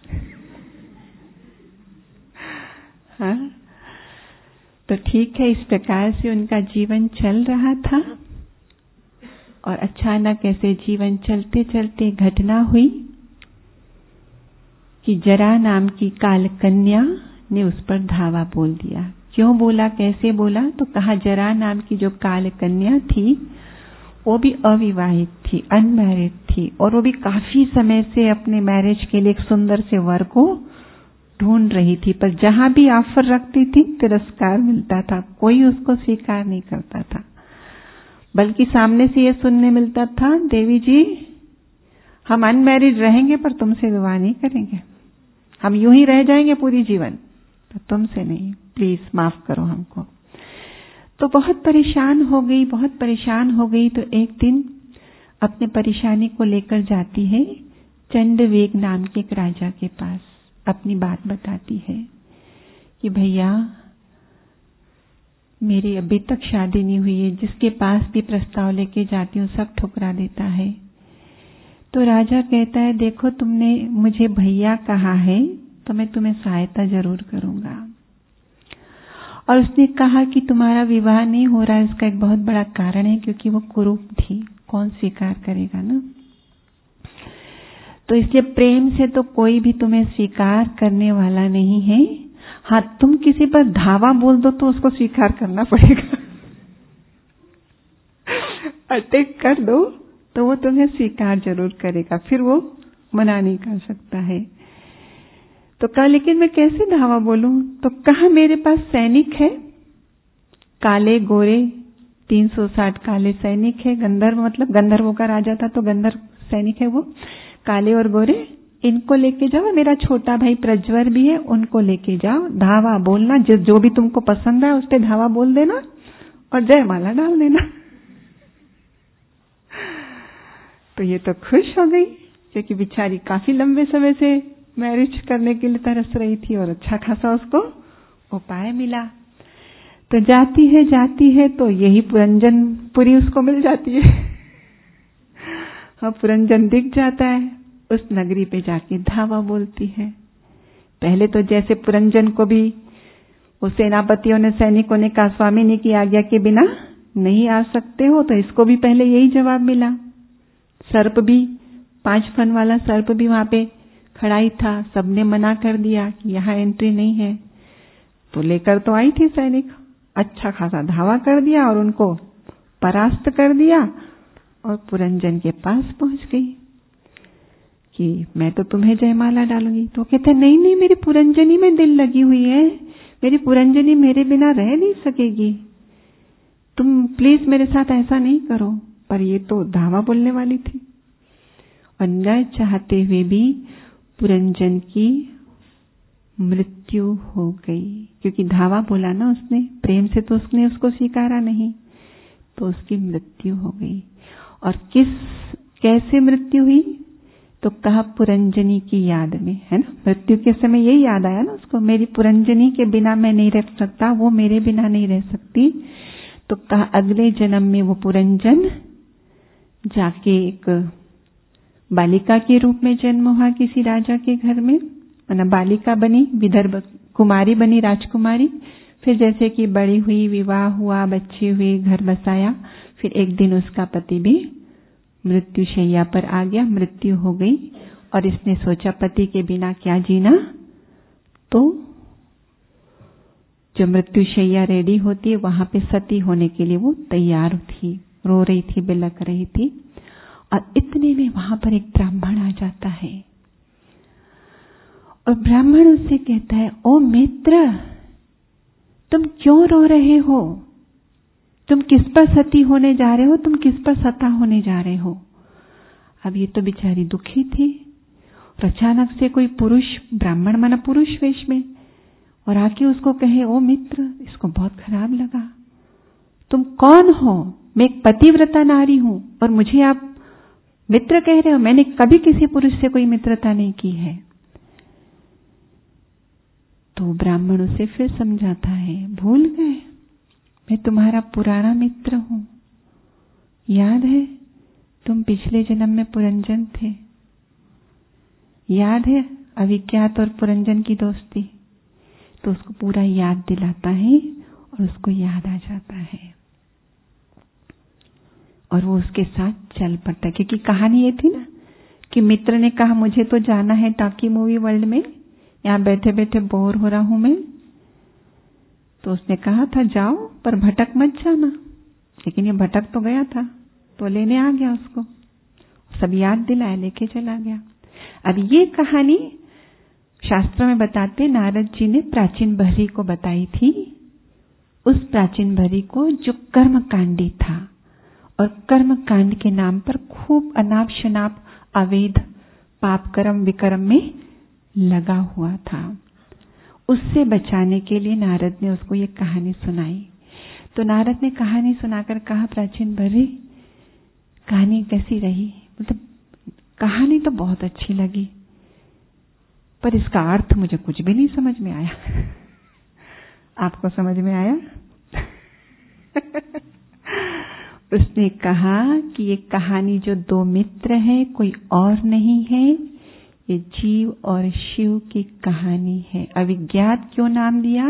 हाँ, तो ठीक है, इस प्रकार से उनका जीवन चल रहा था। और अचानक ऐसे जीवन चलते चलते घटना हुई कि जरा नाम की काल कन्या ने उस पर धावा बोल दिया। क्यों बोला, कैसे बोला? तो कहा जरा नाम की जो काल कन्या थी वो भी अविवाहित थी, अनमैरिड थी, और वो भी काफी समय से अपने मैरिज के लिए एक सुंदर से वर को ढूंढ रही थी, पर जहां भी ऑफर रखती थी तिरस्कार मिलता था, कोई उसको स्वीकार नहीं करता था। बल्कि सामने से ये सुनने मिलता था, देवी जी हम अनमैरिड रहेंगे पर तुमसे विवाह नहीं करेंगे, हम यूं ही रह जाएंगे पूरी जीवन, तो तुमसे नहीं, प्लीज माफ करो हमको। तो बहुत परेशान हो गई, बहुत परेशान हो गई। तो एक दिन अपने परेशानी को लेकर जाती है चंडवेग नाम के एक राजा के पास, अपनी बात बताती है कि भैया मेरी अभी तक शादी नहीं हुई है, जिसके पास भी प्रस्ताव लेके जाती हूँ सब ठुकरा देता है। तो राजा कहता है, देखो तुमने मुझे भैया कहा है तो मैं तुम्हें सहायता जरूर करूंगा। और उसने कहा कि तुम्हारा विवाह नहीं हो रहा है, इसका एक बहुत बड़ा कारण है क्योंकि वो कुरूप थी, कौन स्वीकार करेगा ना। तो इसलिए प्रेम से तो कोई भी तुम्हें स्वीकार करने वाला नहीं है। हाँ, तुम किसी पर धावा बोल दो तो उसको स्वीकार करना पड़ेगा। अटैक कर दो तो वो तुम्हें स्वीकार जरूर करेगा, फिर वो मना नहीं कर सकता है। तो कहा लेकिन मैं कैसे धावा बोलूं? तो कहा मेरे पास सैनिक है, काले गोरे 360 काले सैनिक है। गंधर्व मतलब गंधर्वों का राजा था तो गंधर्व सैनिक है वो, काले और गोरे, इनको लेके जाओ। मेरा छोटा भाई प्रज्वर भी है, उनको लेके जाओ। धावा बोलना, जो भी तुमको पसंद है उस पे धावा बोल देना और जयमाला डाल देना। तो ये तो खुश हो गई क्योंकि बेचारी काफी लंबे समय से मैरिज करने के लिए तरस रही थी और अच्छा खासा उसको उपाय मिला। तो जाती है तो यही पुरंजनपुरी उसको मिल जाती है। हाँ, पुरंजन दिख जाता है, उस नगरी पे जाके धावा बोलती है। पहले तो जैसे पुरंजन को भी उस सेनापतियों ने, सैनिकों ने कहा स्वामिनी की आज्ञा के बिना नहीं आ सकते हो, तो इसको भी पहले यही जवाब मिला। सर्प भी, 5 फन वाला सर्प भी वहां पे खड़ा ही था, सबने मना कर दिया कि यहाँ एंट्री नहीं है। तो लेकर तो आई थी सैनिक, अच्छा खासा धावा कर दिया और उनको परास्त कर दिया और पुरंजन के पास पहुंच गई कि मैं तो तुम्हें जयमाला डालूंगी। तो कहते नहीं नहीं, मेरी पुरंजनी में दिल लगी हुई है, मेरी पुरंजनी मेरे बिना रह नहीं सकेगी, तुम प्लीज मेरे साथ ऐसा नहीं करो। पर ये तो धावा बोलने वाली थी और न चाहते हुए भी पुरंजन की मृत्यु हो गई, क्योंकि धावा बोला ना उसने, प्रेम से तो उसने उसको स्वीकारा नहीं, तो उसकी मृत्यु हो गई। और कैसे मृत्यु हुई? तो कहा पुरंजनी की याद में, है ना, मृत्यु के समय यही याद आया ना उसको, मेरी पुरंजनी के बिना मैं नहीं रह सकता, वो मेरे बिना नहीं रह सकती। तो कहा अगले जन्म में वो पुरंजन जाके एक बालिका के रूप में जन्म हुआ किसी राजा के घर में, बालिका बनी, विदर्भ कुमारी बनी, राजकुमारी। फिर जैसे कि बड़ी हुई, विवाह हुआ, बच्चे हुए, घर बसाया। फिर एक दिन उसका पति भी मृत्युशैया पर आ गया, मृत्यु हो गई। और इसने सोचा पति के बिना क्या जीना, तो जो मृत्युशैया रेडी होती है वहां पे सती होने के लिए वो तैयार थी, रो रही थी, बिलक रही थी। और इतने में वहां पर एक ब्राह्मण आ जाता है और ब्राह्मण उससे कहता है, ओ मित्र, तुम क्यों रो रहे हो? तुम किस पर सती होने जा रहे हो? तुम किस पर सता होने जा रहे हो? अब ये तो बेचारी दुखी थी और अचानक से कोई पुरुष, ब्राह्मण माना पुरुष वेश में, और आके उसको कहे ओ मित्र, इसको बहुत खराब लगा। तुम कौन हो? मैं एक पतिव्रता नारी हूं और मुझे आप मित्र कह रहे हो? मैंने कभी किसी पुरुष से कोई मित्रता नहीं की है। तो ब्राह्मण उसे फिर समझाता है, भूल गए, मैं तुम्हारा पुराना मित्र हूं, याद है तुम पिछले जन्म में पुरंजन थे, याद है अविख्यात और पुरंजन की दोस्ती। तो उसको पूरा याद दिलाता है और उसको याद आ जाता है और वो उसके साथ चल पड़ता है। क्योंकि कहानी ये थी ना कि मित्र ने कहा मुझे तो जाना है टॉकी मूवी वर्ल्ड में, यहाँ बैठे बैठे बोर हो रहा हूं मैं। तो उसने कहा था जाओ पर भटक मत जाना, लेकिन ये भटक तो गया था, तो लेने आ गया उसको, सब याद दिलाया, लेके चला गया। अब ये कहानी शास्त्रों में बताते नारद जी ने प्राचीन बहरी को बताई थी। उस प्राचीन बहरी को जो कर्म कांडी था और कर्म कांड के नाम पर खूब अनाप शनाप अवैध पाप कर्म विकर्म में लगा हुआ था, उससे बचाने के लिए नारद ने उसको ये कहानी सुनाई। तो नारद ने कहानी सुनाकर कहा, प्राचीन बहरी कहानी कैसी रही? मतलब कहानी तो बहुत अच्छी लगी, पर इसका अर्थ मुझे कुछ भी नहीं समझ में आया। आपको समझ में आया? उसने कहा कि ये कहानी जो दो मित्र है कोई और नहीं है, ये जीव और शिव की कहानी है। अविज्ञात क्यों नाम दिया?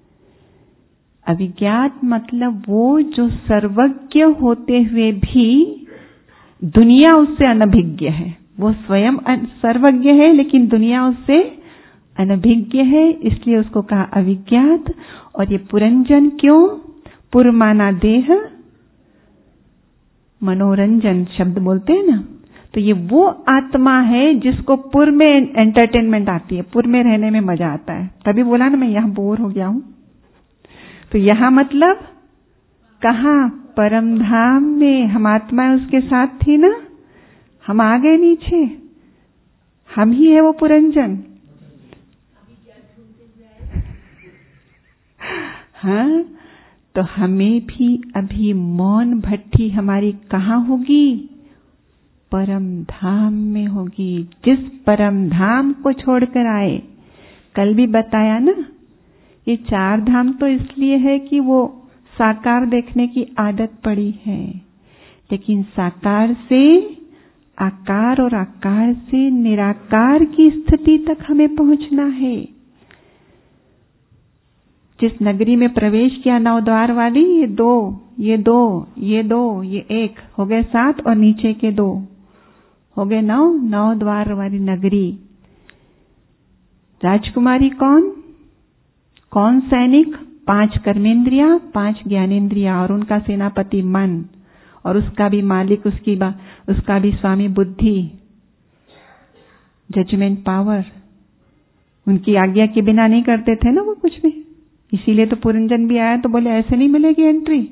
अविज्ञात मतलब वो जो सर्वज्ञ होते हुए भी दुनिया उससे अनभिज्ञ है। वो स्वयं सर्वज्ञ है लेकिन दुनिया उससे अनभिज्ञ है, इसलिए उसको कहा अविज्ञात। और ये पुरंजन क्यों? पुर माना देह, मनोरंजन शब्द बोलते हैं ना, तो ये वो आत्मा है जिसको पुर में एंटरटेनमेंट आती है, पुर में रहने में मजा आता है। तभी बोला ना मैं यहां बोर हो गया हूं। तो यहां मतलब कहां? परम धाम में। हम आत्माएं उसके साथ थी ना, हम आ गए नीचे, हम ही है वो पुरंजन। हाँ, तो हमें भी अभी मौन भट्टी हमारी कहाँ होगी? परम धाम में होगी। जिस परम धाम को छोड़कर आए, कल भी बताया ना, ये 4 धाम तो इसलिए है कि वो साकार देखने की आदत पड़ी है, लेकिन साकार से आकार और आकार से निराकार की स्थिति तक हमें पहुंचना है। जिस नगरी में प्रवेश किया 9 द्वार वाली, ये 2, ये 1 हो गए 7 और नीचे के 2 हो गए 9 द्वार वाली नगरी। राजकुमारी कौन सैनिक? 5 कर्मेंद्रिया, 5 ज्ञानेंद्रिया और उनका सेनापति मन, और उसका भी मालिक, उसका भी स्वामी बुद्धि, जजमेंट पावर। उनकी आज्ञा के बिना नहीं करते थे ना वो कुछ भी, इसीलिए तो पुरंजन भी आया तो बोले ऐसे नहीं मिलेगी एंट्री।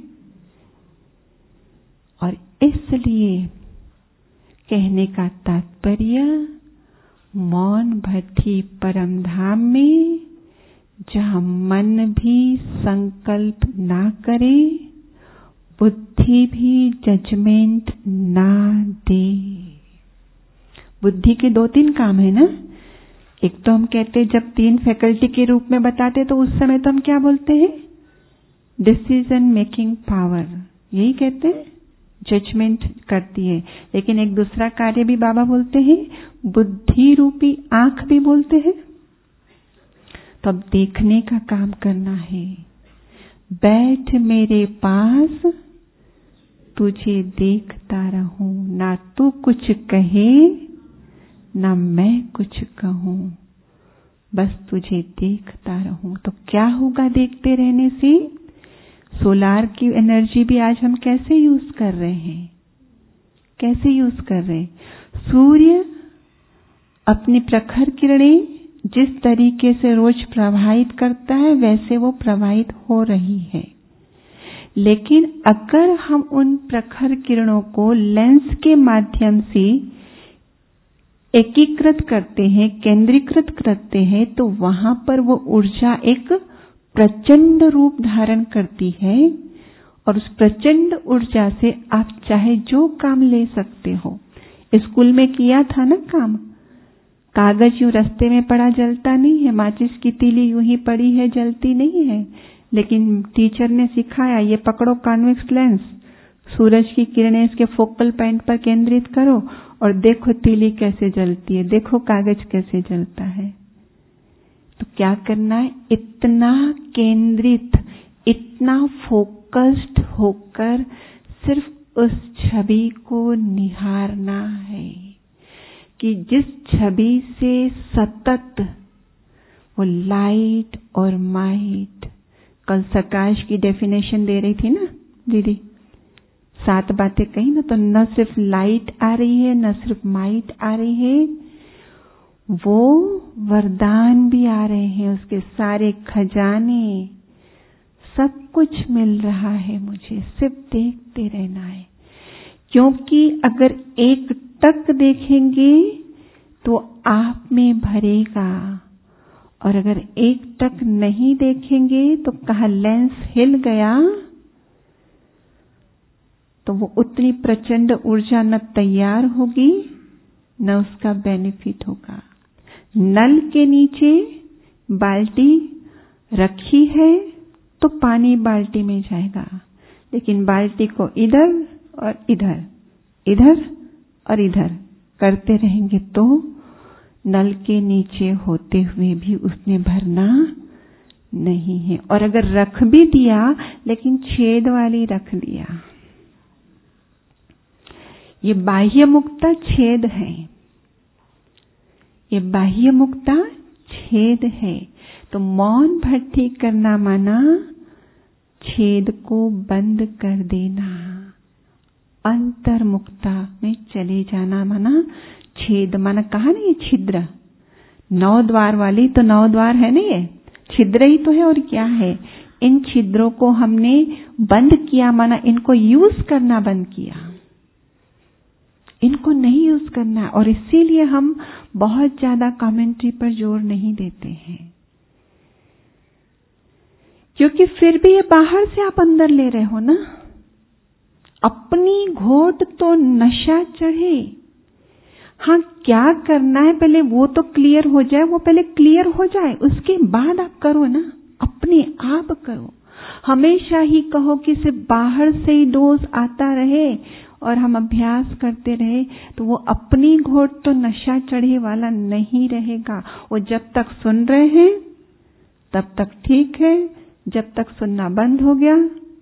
और इसलिए कहने का तात्पर्य, मौन भट्टी परम धाम में जहां मन भी संकल्प ना करे, बुद्धि भी जजमेंट ना दे। बुद्धि के 2-3 काम है ना। एक तो हम कहते जब 3 फैकल्टी के रूप में बताते तो उस समय तो हम क्या बोलते हैं? डिसीजन मेकिंग पावर, यही कहते हैं, जजमेंट करती है। लेकिन एक दूसरा कार्य भी बाबा बोलते हैं, बुद्धि रूपी आंख भी बोलते हैं। तो अब देखने का काम करना है। बैठ मेरे पास, तुझे देखता रहूं, ना तू कुछ कहे ना मैं कुछ कहूं, बस तुझे देखता रहूं। तो क्या होगा देखते रहने से? सोलार की एनर्जी भी आज हम कैसे यूज कर रहे हैं? कैसे यूज कर रहे हैं? सूर्य अपनी प्रखर किरणें जिस तरीके से रोज प्रवाहित करता है वैसे वो प्रवाहित हो रही है, लेकिन अगर हम उन प्रखर किरणों को लेंस के माध्यम से एकीकृत करते हैं, केंद्रीकृत करते हैं, तो वहां पर वो ऊर्जा एक प्रचंड रूप धारण करती है, और उस प्रचंड ऊर्जा से आप चाहे जो काम ले सकते हो। स्कूल में किया था ना काम, कागज यूं रास्ते में पड़ा जलता नहीं है, माचिस की तीली यूं ही पड़ी है जलती नहीं है, लेकिन टीचर ने सिखाया ये पकड़ो कॉन्वेक्स लेंस, सूरज की किरणें इसके फोकल पॉइंट पर केंद्रित करो और देखो तीली कैसे जलती है, देखो कागज कैसे जलता है। तो क्या करना है? इतना केंद्रित, इतना फोकस्ड होकर सिर्फ उस छवि को निहारना है कि जिस छवि से सतत वो लाइट और माइट, कल प्रकाश की डेफिनेशन दे रही थी ना दीदी, 7 बातें कही ना, तो न सिर्फ लाइट आ रही है, न सिर्फ माइट आ रही है, वो वरदान भी आ रहे हैं, उसके सारे खजाने, सब कुछ मिल रहा है मुझे, सिर्फ देखते रहना है। क्योंकि अगर एक टक देखेंगे तो आप में भरेगा, और अगर एक टक नहीं देखेंगे तो कहाँ लेंस हिल गया तो वो उतनी प्रचंड ऊर्जा न तैयार होगी न उसका बेनिफिट होगा। नल के नीचे बाल्टी रखी है तो पानी बाल्टी में जाएगा, लेकिन बाल्टी को इधर और इधर, इधर और इधर करते रहेंगे तो नल के नीचे होते हुए भी उसने भरना नहीं है। और अगर रख भी दिया लेकिन छेद वाली रख दिया, ये बाह्य मुक्ता छेद है, ये बाह्य मुक्ता छेद है। तो मौन भट्टी करना माना छेद को बंद कर देना, अंतर्मुक्ता में चले जाना माना छेद, माना कहा ना ये छिद्र, 9 द्वार वाली तो 9 द्वार है ना, ये छिद्र ही तो है और क्या है। इन छिद्रों को हमने बंद किया माना इनको यूज करना बंद किया, इनको नहीं यूज करना। और इसीलिए हम बहुत ज्यादा कमेंट्री पर जोर नहीं देते हैं, क्योंकि फिर भी ये बाहर से आप अंदर ले रहे हो ना। अपनी घोट तो नशा चढ़े। हाँ, क्या करना है पहले वो तो क्लियर हो जाए, वो पहले क्लियर हो जाए, उसके बाद आप करो ना, अपने आप करो। हमेशा ही कहो कि सिर्फ बाहर से ही डोज आता रहे और हम अभ्यास करते रहे तो वो अपनी घोट तो नशा चढ़े वाला नहीं रहेगा। वो जब तक सुन रहे हैं तब तक ठीक है, जब तक सुनना बंद हो गया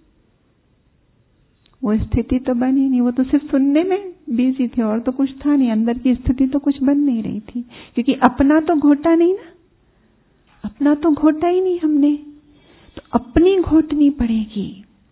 वो स्थिति तो बनी नहीं। वो तो सिर्फ सुनने में बिजी थे और तो कुछ था नहीं, अंदर की स्थिति तो कुछ बन नहीं रही थी, क्योंकि अपना तो घोटा नहीं ना, अपना तो घोटा ही नहीं हमने, तो अपनी घोटनी पड़ेगी।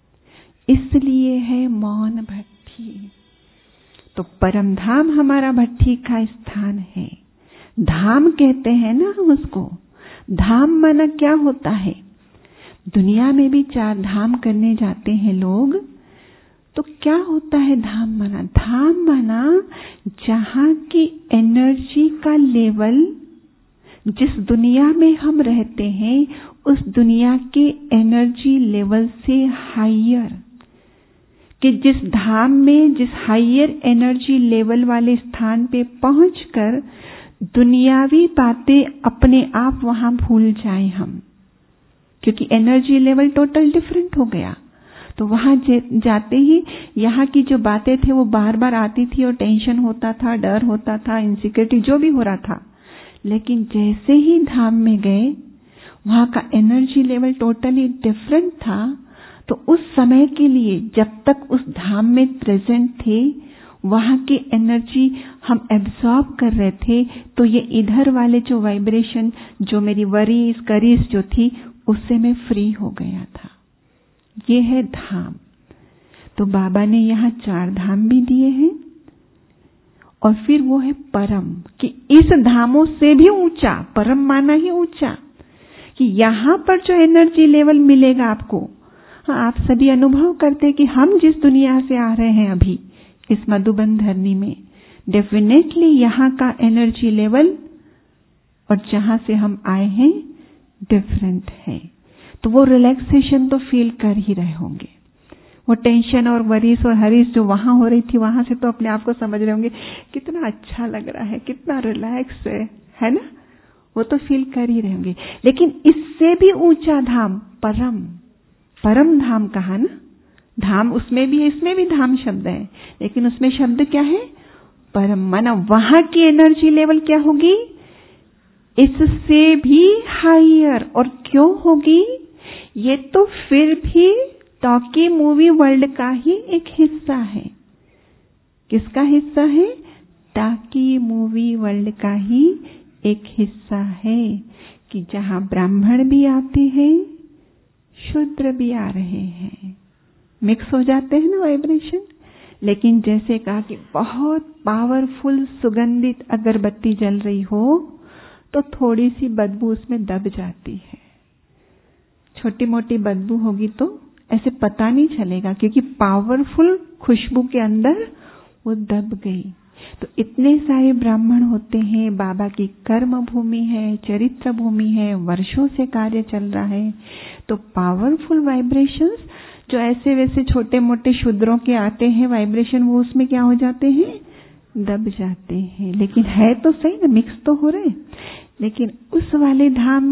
इसलिए है मौन भट्टी। तो परम धाम हमारा भट्टी का स्थान है। धाम कहते हैं ना हम उसको। धाम माना क्या होता है? दुनिया में भी 4 धाम करने जाते हैं लोग, तो क्या होता है धाम माना? धाम माना जहां की एनर्जी का लेवल, जिस दुनिया में हम रहते हैं उस दुनिया के एनर्जी लेवल से हायर, कि जिस धाम में जिस हायर एनर्जी लेवल वाले स्थान पे पहुंचकर दुनियावी बातें अपने आप वहां भूल जाएं हम, क्योंकि एनर्जी लेवल टोटल डिफरेंट हो गया। तो वहां जाते ही यहाँ की जो बातें थे वो बार बार आती थी और टेंशन होता था, डर होता था, इनसिक्योरिटी जो भी हो रहा था। लेकिन जैसे ही धाम में गए वहां का एनर्जी लेवल टोटली डिफरेंट था। तो उस समय के लिए जब तक उस धाम में प्रेजेंट थे वहां की एनर्जी हम एब्सॉर्ब कर रहे थे, तो ये इधर वाले जो वाइब्रेशन, जो मेरी वरीज करीज जो थी उससे मैं फ्री हो गया था। ये है धाम। तो बाबा ने यहाँ 4 धाम भी दिए हैं। और फिर वो है परम, कि इस धामों से भी ऊंचा, परम माना ही ऊंचा, कि यहाँ पर जो एनर्जी लेवल मिलेगा आपको, हाँ, आप सभी अनुभव करते कि हम जिस दुनिया से आ रहे हैं अभी इस मधुबन धरनी में, डेफिनेटली यहाँ का एनर्जी लेवल और जहां से हम आए हैं डिफरेंट है। तो वो रिलैक्सेशन तो फील कर ही रहे होंगे। वो टेंशन और वरीज और हरीस जो वहां हो रही थी, वहां से तो अपने आप को समझ रहे होंगे कितना अच्छा लग रहा है, कितना रिलैक्स है ना, वो तो फील कर ही रहे होंगे। लेकिन इससे भी ऊंचा धाम परम, परम धाम कहा ना, धाम उसमें भी है, इसमें भी धाम शब्द है, लेकिन उसमें शब्द क्या है? परम। माना वहां की एनर्जी लेवल क्या होगी? इससे भी हायर। और क्यों होगी? ये तो फिर भी टॉकी मूवी वर्ल्ड का ही एक हिस्सा है। किसका हिस्सा है? टॉकी मूवी वर्ल्ड का ही एक हिस्सा है, कि जहां ब्राह्मण भी आते हैं, शूद्र भी आ रहे हैं, मिक्स हो जाते हैं ना वाइब्रेशन। लेकिन जैसे कहा कि बहुत पावरफुल सुगंधित अगरबत्ती जल रही हो तो थोड़ी सी बदबू उसमें दब जाती है। छोटी मोटी बदबू होगी तो ऐसे पता नहीं चलेगा, क्योंकि पावरफुल खुशबू के अंदर वो दब गई। तो इतने सारे ब्राह्मण होते हैं, बाबा की कर्म भूमि है, चरित्र भूमि है, वर्षों से कार्य चल रहा है। तो पावरफुल वाइब्रेशंस जो ऐसे वैसे छोटे मोटे शूद्रों के आते हैं वाइब्रेशन, वो उसमें क्या हो जाते हैं, दब जाते हैं। लेकिन है तो सही ना, मिक्स तो हो रहे। लेकिन उस वाले धाम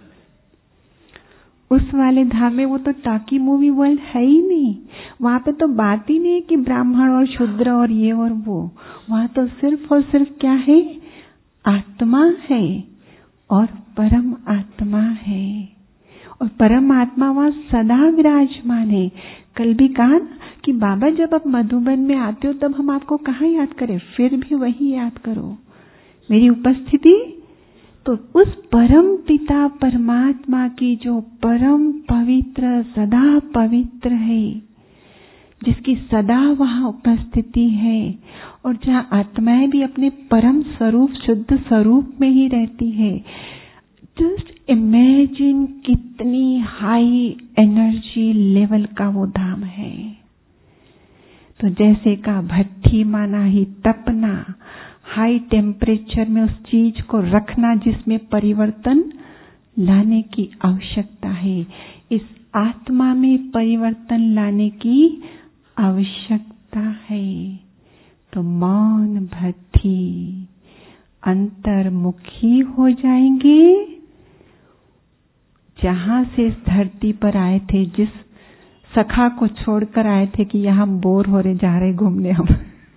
में वो तो टाकी मूवी वर्ल्ड है ही नहीं। वहां पे तो बात ही नहीं कि ब्राह्मण और शूद्र और ये और वो। वहां तो सिर्फ और सिर्फ क्या है, आत्मा है और परम आत्मा है। और परम आत्मा वहां सदा विराजमान है। कल भी कहा कि बाबा जब आप मधुबन में आते हो तब हम आपको कहाँ याद करें, फिर भी वही याद करो, मेरी उपस्थिति। तो उस परम पिता परमात्मा की जो परम पवित्र सदा पवित्र है, जिसकी सदा वहां उपस्थिति है, और जहां आत्माएं भी अपने परम स्वरूप शुद्ध स्वरूप में ही रहती है। जस्ट इमेजिन कितनी हाई एनर्जी लेवल का वो धाम है। तो जैसे का भट्ठी माना ही तपना, हाई टेम्परेचर में उस चीज को रखना जिसमें परिवर्तन लाने की आवश्यकता है। इस आत्मा में परिवर्तन लाने की आवश्यकता है। तो मौन भट्ठी अंतर्मुखी हो जाएंगे। जहां से इस धरती पर आए थे, जिस सखा को छोड़कर आए थे कि यहां बोर हो रहे, जा रहे घूमने हम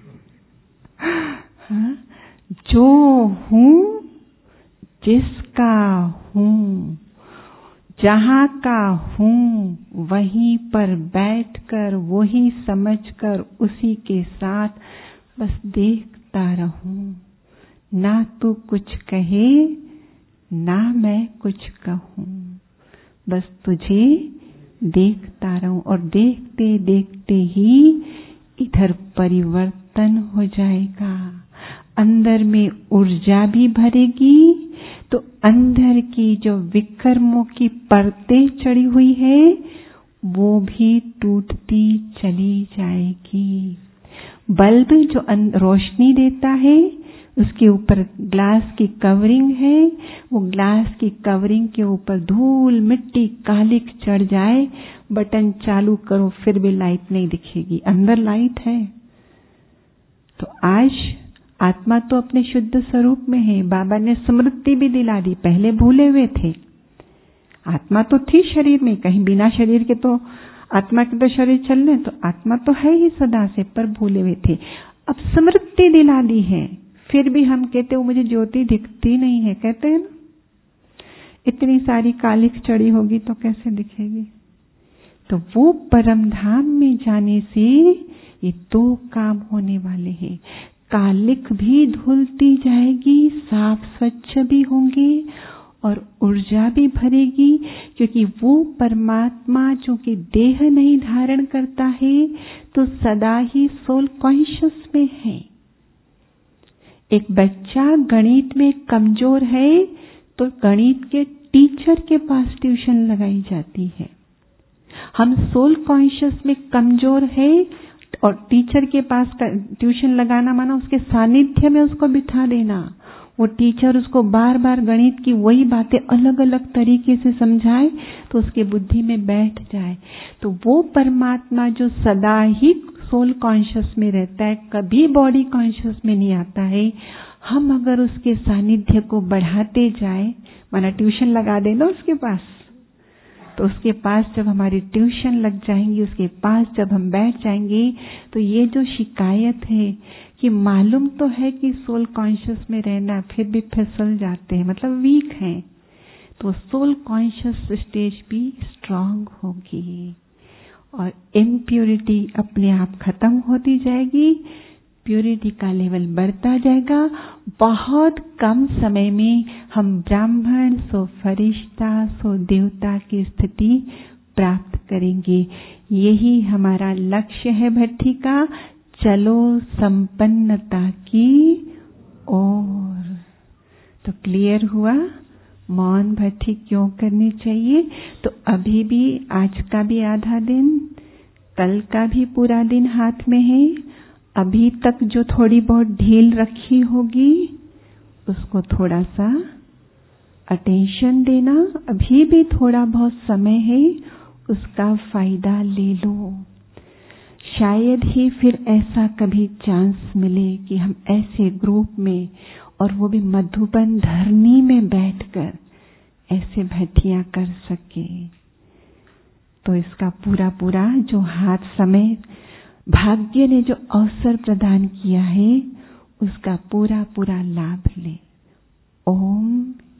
जो हूं, जिसका हूं, जहां का हूं, वहीं पर बैठकर वही समझकर उसी के साथ बस देखता रहूं। ना तू कुछ कहे ना मैं कुछ कहूं, बस तुझे देखता रहूं। और देखते देखते ही इधर परिवर्तन हो जाएगा। अंदर में ऊर्जा भी भरेगी, तो अंदर की जो विकर्मों की परतें चढ़ी हुई है वो भी टूटती चली जाएगी। बल्ब जो रोशनी देता है उसके ऊपर ग्लास की कवरिंग है, वो ग्लास की कवरिंग के ऊपर धूल मिट्टी कालिक चढ़ जाए, बटन चालू करो फिर भी लाइट नहीं दिखेगी, अंदर लाइट है। तो आज आत्मा तो अपने शुद्ध स्वरूप में है। बाबा ने स्मृति भी दिला दी, पहले भूले हुए थे। आत्मा तो थी शरीर में, कहीं बिना शरीर के तो आत्मा के तो शरीर चलने, तो आत्मा तो है ही सदा से, पर भूले हुए थे। अब स्मृति दिला दी है, फिर भी हम कहते हो मुझे ज्योति दिखती नहीं है, कहते हैं ना। इतनी सारी कालिक चढ़ी होगी तो कैसे दिखेगी। तो वो परम धाम में जाने से ये दो काम होने वाले हैं। कालिक भी धुलती जाएगी, साफ स्वच्छ भी होंगे और ऊर्जा भी भरेगी, क्योंकि वो परमात्मा जो कि देह नहीं धारण करता है तो सदा ही सोल कॉन्शियस में है। एक बच्चा गणित में कमजोर है तो गणित के टीचर के पास ट्यूशन लगाई जाती है। हम सोल कॉन्शियस में कमजोर है और टीचर के पास ट्यूशन लगाना माना उसके सानिध्य में उसको बिठा देना। वो टीचर उसको बार बार गणित की वही बातें अलग अलग तरीके से समझाए तो उसके बुद्धि में बैठ जाए। तो वो परमात्मा जो सदा ही सोल कॉन्शियस में रहता है, कभी बॉडी कॉन्शियस में नहीं आता है, हम अगर उसके सानिध्य को बढ़ाते जाए, माना ट्यूशन लगा देना उसके पास, तो उसके पास जब हमारी ट्यूशन लग जाएंगी, उसके पास जब हम बैठ जाएंगे, तो ये जो शिकायत है कि मालूम तो है कि सोल कॉन्शियस में रहना, फिर भी फिसल जाते हैं, मतलब वीक हैं, तो सोल कॉन्शियस स्टेज भी स्ट्रांग होगी और इम्प्योरिटी अपने आप खत्म होती जाएगी, प्योरिटी का लेवल बढ़ता जाएगा। बहुत कम समय में हम ब्राह्मण सो फरिश्ता सो देवता की स्थिति प्राप्त करेंगे। यही हमारा लक्ष्य है भट्टी का। चलो संपन्नता की ओर। तो क्लियर हुआ मौन भट्टी क्यों करनी चाहिए। तो अभी भी आज का भी आधा दिन, कल का भी पूरा दिन हाथ में है। अभी तक जो थोड़ी बहुत ढील रखी होगी उसको थोड़ा सा अटेंशन देना। अभी भी थोड़ा बहुत समय है, उसका फायदा ले लो। शायद ही फिर ऐसा कभी चांस मिले कि हम ऐसे ग्रुप में, और वो भी मधुबन धरनी में बैठकर ऐसे भट्टियां कर सके। तो इसका पूरा पूरा जो हाथ समय भाग्य ने जो अवसर प्रदान किया है उसका पूरा पूरा लाभ ले। ओम